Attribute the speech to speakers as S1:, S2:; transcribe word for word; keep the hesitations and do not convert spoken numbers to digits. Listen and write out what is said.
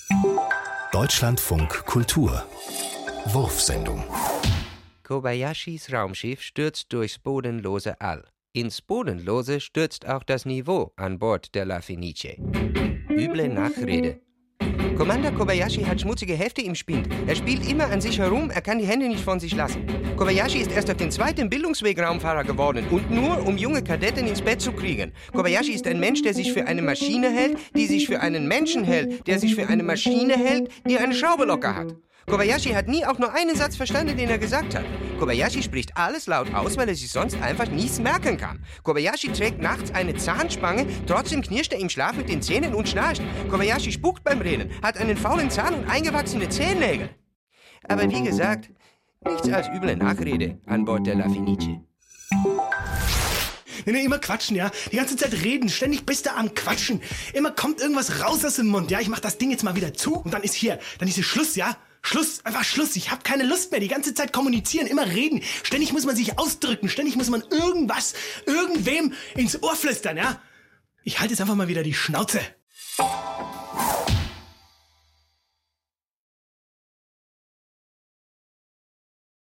S1: Deutschlandfunk Kultur Wurfsendung.
S2: Kobayashis Raumschiff stürzt durchs bodenlose All. Ins Bodenlose stürzt auch das Niveau an Bord der La Fenice. Üble Nachrede. Commander Kobayashi hat schmutzige Hefte im Spind. Er spielt immer an sich herum, er kann die Hände nicht von sich lassen. Kobayashi ist erst auf den zweiten Bildungsweg Raumfahrer geworden und nur, um junge Kadetten ins Bett zu kriegen. Kobayashi ist ein Mensch, der sich für eine Maschine hält, die sich für einen Menschen hält, der sich für eine Maschine hält, die eine Schraube locker hat. Kobayashi hat nie auch nur einen Satz verstanden, den er gesagt hat. Kobayashi spricht alles laut aus, weil er sich sonst einfach nichts merken kann. Kobayashi trägt nachts eine Zahnspange, trotzdem knirscht er im Schlaf mit den Zähnen und schnarcht. Kobayashi spuckt beim Reden, hat einen faulen Zahn und eingewachsene Zehennägel. Aber wie gesagt, nichts als üble Nachrede an Bord der La Fenice.
S3: Nee, nee, immer quatschen, ja? Die ganze Zeit reden, ständig bist du am Quatschen. Immer kommt irgendwas raus aus dem Mund, ja? Ich mach das Ding jetzt mal wieder zu und dann ist hier, dann ist hier Schluss, ja? Schluss, einfach Schluss. Ich hab keine Lust mehr. Die ganze Zeit kommunizieren, immer reden. Ständig muss man sich ausdrücken. Ständig muss man irgendwas, irgendwem ins Ohr flüstern, ja? Ich halte jetzt einfach mal wieder die Schnauze.